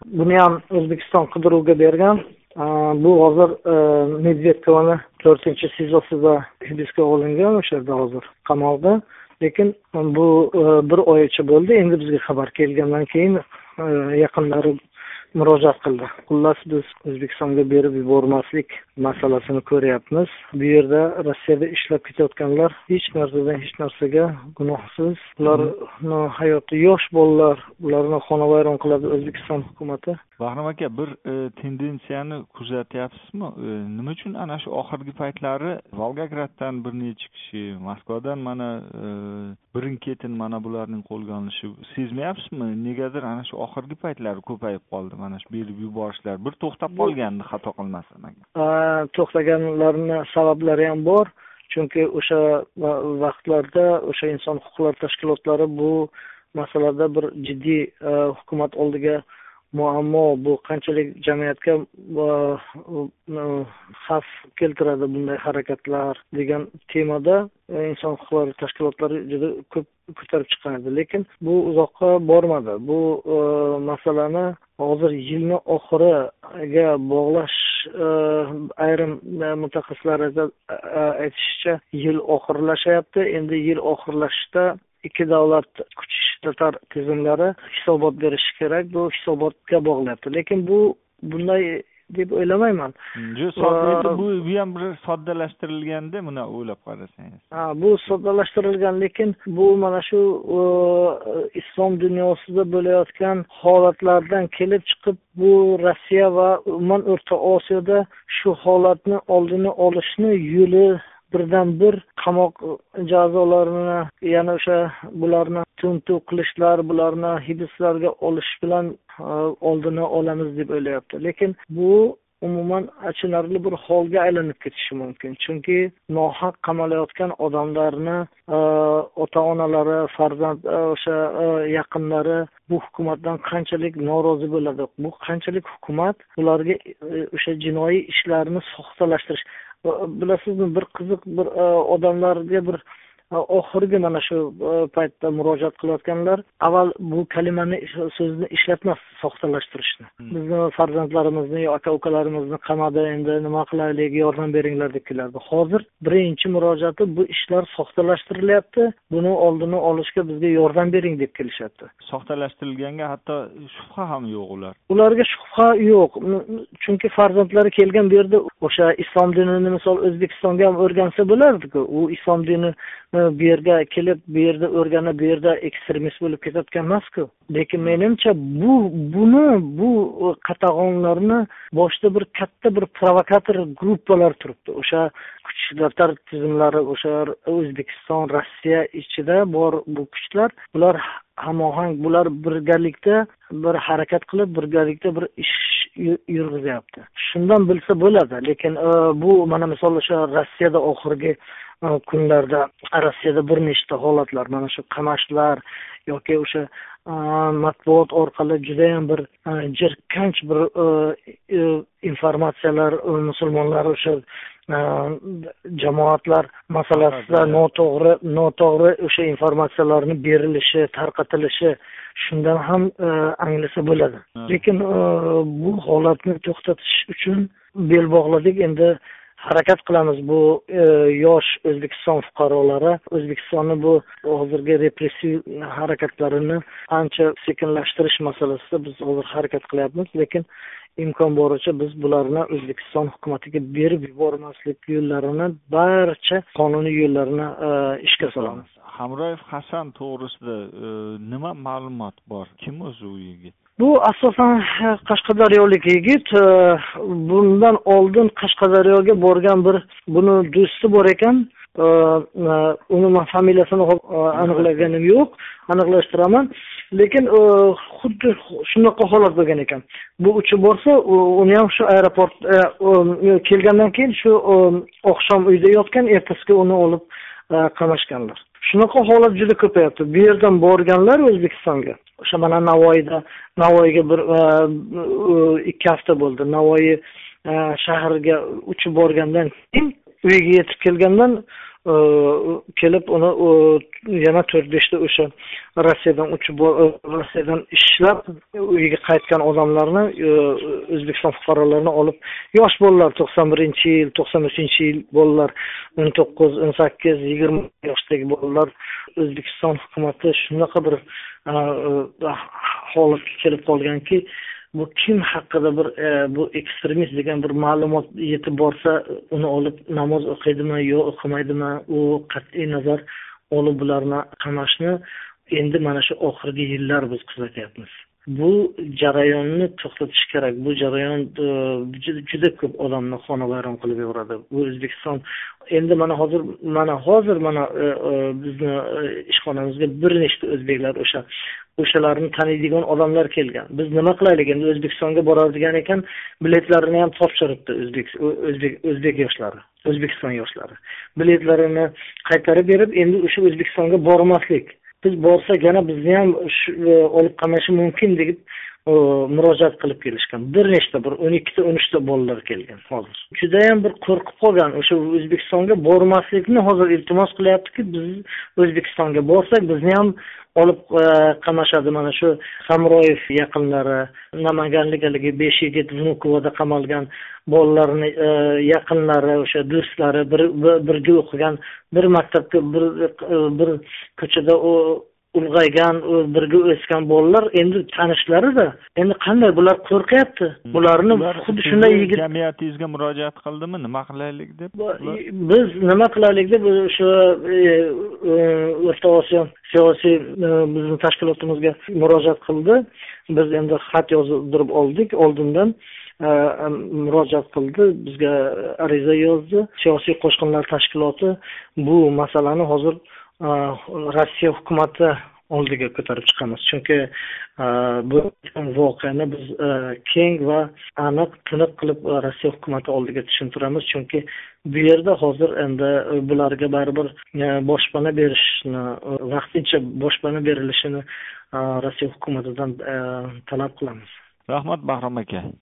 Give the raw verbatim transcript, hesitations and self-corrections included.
buni ham O'zbekiston qidiruvga bergan. Bu hozir Medvedkovani to'rtinchi sizosida hibsga olingan, o'sha yerda hozir qamoqda. Lekin bu bir oycha bo'ldi. Endi bizga xabar kelgandan keyin yaqinlari murojaat qildi. Xullas biz O'zbekistonga berib yubormaslik masalasini ko'ryapmiz. Bu yerda Rossiyada ishlab ketayotganlar hech narsadan hech narsaga gunohsiz. Ularning hayoti yosh bolalar, ularni xonavayron qiladi O'zbekiston hukumatı. Bahrom aka, bir e, tendensiyani kuzatyapsizmi? E, nima uchun ana shu oxirgi paytlari Volgograddan bir necha kishi, Moskvadan mana e, birin-ketin mana bularning qo'lga olinishi sezmayapsizmi? Negadir ana shu oxirgi paytlari ko'payib qoldi. Mana shu berib yuborishlar bir to'xtab qolgandi, xato qilmasam agar. To'xtaganlarning sabablari ham bor. Chunki o'sha vaqtlarda o'sha inson huquqlari tashkilotlari bu masalada bir jiddiy hukumat oldiga muammo, bu qanchalik jamiyatga xavf keltiradi bunday harakatlar degan temada inson huquqlari tashkilotlari juda ko'p ko'tarib chiqqan edi. Lekin bu uzoqqa bormadi. Bu masalani hozir yilni oxiriga bog'lash ayrim mutaxassislar aytishicha yil oxirlashyapti. Endi yil oxirlashda ikki davlat kuch ishlatar tizimlari hisobot berishi kerak. Bu hisobotga bog'layapti. Lekin bu bunday deb o'ylamayman. Bu bu ham bir soddalashtirilganda buni o'ylab qarasangiz. Ha, bu soddalashtirilgan, lekin bu mana shu islom dunyosida bo'layotgan holatlardan kelib chiqib bu Rossiya va umuman O'rta Osiyoda shu holatni oldini olishni yo'li birdan bir qamoq jazolarini, yana o'sha bularni tuntuv qilishlar, bularni hibslarga olish bilan oldini olamiz deb o'ylayapti. Lekin bu umuman achinarli bir holga aylanib ketishi mumkin. Chunki nohaq qamalayotgan odamlarni ota-onalari, farzand o'sha yaqinlari bu hukumatdan qanchalik norozi bo'ladi. Bu qanchalik hukumat ularga o'sha jinoiy ishlarni soxtalashtirish. Bilasizmi, bir qiziq bir odamlarga bir oxirgi mana shu paytda murojaat qilayotganlar avval bu kalimani so'zni ishlatmas, soxtalashtirishni. Bizni farzandlarimizni yo aka-ukalarimizni qamadi, endi nima qilaylik, yordam beringlar deb kelardi. Hozir birinchi murojaati bu ishlar soxtalashtirilyapti. Buni oldini olishga bizga yordam bering deb kelishyapti. Soxtalashtirilganga hatto shubha ham yo'q ular. Ularga shubha yo'q. Chunki farzandlari kelgan bu yerda o'sha islom dinini misol O'zbekistonga ham o'rgansa bo'lardi-ku. U islom dini bu yerga kelib, bu yerda o'rganib, bu yerda ekstremist bo'lib ketayotgan emas-ku. Lekin menimcha bu buni bu qatag'onlarni boshida bir katta bir provokator gruppalar turibdi. O'sha kuch ishlatar tizimlari, o'sha O'zbekiston, Rossiya ichida bor bu kuchlar, bular hamohang, bular birgalikda bir harakat qilib, birgalikda bir ish yurg'izyapti. Shundan bilsa bo'ladi. Lekin bu mana misol o'sha Rossiyada oxirgi kunlarda Rossiyada bir nechta holatlar, mana shu qamashlar yoki o'sha matbuot orqali juda ham bir jirkanch bir informatsiyalar musulmonlar o'sha jamoatlar masalasida noto'g'ri noto'g'ri o'sha informatsiyalarni berilishi, tarqatilishi, shundan ham anglasa bo'ladi. Lekin bu holatni to'xtatish uchun bel bog'ladik. Endi harakat qilamiz. Bu yosh O'zbekiston fuqarolari O'zbekistonni bu hozirgi repressiv harakatlarini ancha sekinlashtirish masalasida biz hozir harakat qilyapmiz. Lekin imkon boricha biz bularni O'zbekiston hukumatiga berib yubormaslik yo'llarini, barcha qonuniy yo'llarini ishga solamiz. Hamroyev Hasan to'g'risida nima ma'lumot bor? Kim o'zi u yigit? Bu asosan Qashqadaryolik yigit. Bundan oldin Qashqadaryoga borgan bir buni do'sti bor ekan. Uni familiyasini aniqlaganim yo'q, aniqlashtiraman. Lekin xuddi shunaqa holat bo'lgan ekan. Bu uchi borsa, uni ham shu aeroport kelgandan keyin shu oqshom uyda yotgan, ertasiga uni olib qamashganlar. Shunaqa holat juda ko'payapti. Bu yerdan borganlar O'zbekistonga. O'sha mana Navoiyda, Navoiyga bir ikki hafta bo'ldi. Navoiy shahriga uchib borgandan keyin uyiga yetib kelgandan kelib uni yana to'rt beshta o'sha Rossiyadan uchib Rossiyadan ishlab uyiga qaytgan odamlarni, O'zbekiston fuqarolarini olib, yosh bolalar, to'qson birinchi yil, to'qson uchinchi yil bolalar, o'n to'qqiz, o'n sakkiz, yigirma yoshdagi bolalar, O'zbekiston hukumatı shunaqa bir holatga kelib qolganki, bu kim haqida bir bu ekstremist degan bir ma'lumot yetib borsa, uni olib namoz o'qiydimi yo o'qimaydimi, u qat'iy nazar olib bularni qamashni endi mana shu oxirgi yillar biz kuzatyapmiz. Bu jarayonni to'xtatish kerak. Bu jarayon juda ko'p odamni xonavayron qilib yuboradi. Bu O'zbekiston endi mana hozir mana hozir mana bizni ishxonamizga bir nechta o'zbeklar o'sha o'shalarni taniydigan odamlar kelgan. Biz nima qilaylik endi, O'zbekistonga boradigan ekan, biletlarini ham topshiribdi o'zbek o'zbek o'zbek yoshlari, O'zbekiston yoshlari. Biletlarini qaytarib berib, endi o'sha O'zbekistonga bormaslik. Biz borsak yana bizni ham olib qamashi mumkin deb murojaat qilib kelishgan. Bir nechta bir o'n ikki ta o'n uch ta bolalar kelgan hozir. Juda ham bir qo'rqib qolgan, o'sha O'zbekistonga bormaslikni hozir iltimos qilyaptiki, biz O'zbekistonga borsak bizni ham olib qamashadi. Mana shu Hamroyev yaqinlari, Namanganlikdagi besh yigit Vnukovada qamalgan bolalarni yaqinlari, o'sha do'stlari, bir birga o'qigan, bir maktabga bir bir ko'chada ulg'aygan, birga o'sgan bolalar endi tanishlari-da, endi qanday bular qo'rqyapti. Bularni xuddi shunday yigit jamiyatingizga murojaat qildimi, nima qilaylik deb? Biz nima qilaylik deb o'sha O'rta Osiyo siyosiy bizning tashkilotimizga murojaat qildi. Biz endi xat yozdirib oldik, oldindan murojaat qildi, bizga ariza yozdi. Siyosiy qo'shqinlar tashkiloti bu masalani hozir Rossiya hukumati oldiga ko'tarib chiqamiz. Chunki bu voqeani biz keng va aniq tiniq qilib Rossiya hukumati oldiga tushuntiramiz. Chunki bu yerda hozir endi bularga baribir boshpana berishni, vaqtincha boshpana berilishini Rossiya hukumatidan talab qilamiz. Rahmat Bahrom aka.